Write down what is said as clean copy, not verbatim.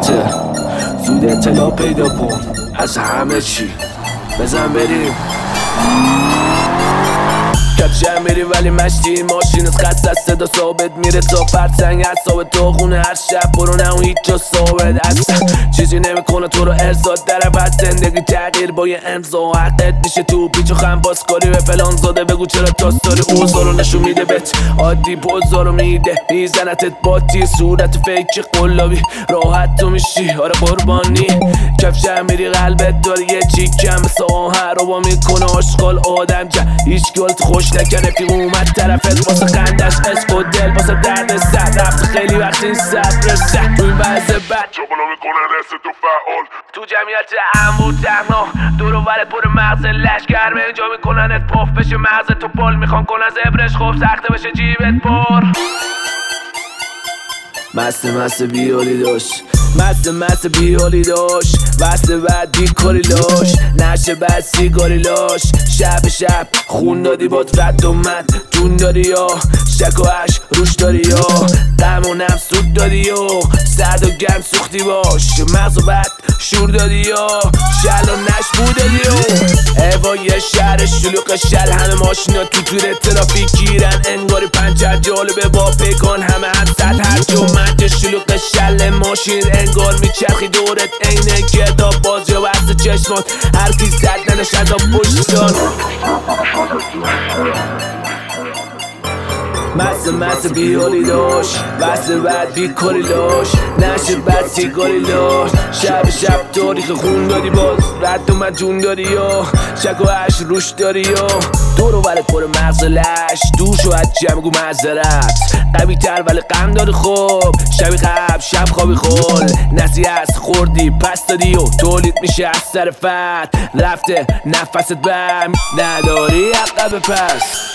غلطه. زود اطلاع پیدا کن از همه چی، بزن بریم. کفشم میری ولی مشتی ماشین از خط از صدا ثابت میره تا فرسنگ اصابه تو خونه هر شب برو نه اون هیچ جا ثابت اصلا چیزی نمیکنه تو رو ارزاد در عوض زندگی تغییر با یه امضا حقت میشه تو پیچ و خم بازکاری به فلان زاده بگو چرا تاستاری اوزارو نشون میده بهت عادی بازارو میده میزنتت با تی صورت فیک قلابی راحت تو میشی آره قربانی کفشم میری قلبت داری یه چیکم مثل آهن رو با میکنه آشغال آدم هیچ گلت خوش نکنه فی اومد طرفت واسه خندش عشق و دل واسه درد سر رفت خیلی وقت این صبر سر تو این وضع بد چابالا میکنه رست تو فعال تو جمعیت امو تنها دور و برت پر مغز لشگر به اینجا میکننت پاف بشه مغز تو بال میخوان کنن زبرش خوب سخته بشه جیبت پر مست بیالی داشت مست بیالی داشت واسه بعد بیکاری لاش نشه بعد سیگاری لاش شب خون دادی باد رد و مد جون داری یا شک و عشق روش داری یا غم و نم سود دادی یا سرد و گرم سوختی باش مغز و بد شور دادی یا شل و نشبو دادی یا ایوای شهر شلوغ شل همه ماشینا تو تور ترافیک گیرن انگاری پنچر جالبه با پیکان همه حدسد هر جمعت شلوغ شل ماشین انگار میچرخی دورت اینه گرداب باز یا بست چشمات هر کی زد ننش از پشتان مست بیالی داشت واسه بعد بیکاری داشت نشه بعد سیگاری داشت شب تاریخ خون دادی باز رد و جون داری یا شک و عشق روش داری یا دور و برت پر مغز لش دوش و عجم گو معذرت قوی تر ولی غم داری خوب شبی قبل شب خوابی خول نصیحت خوردی پس دادی و تولید میشه از سر فت رفته نفست بم نداری عقب پس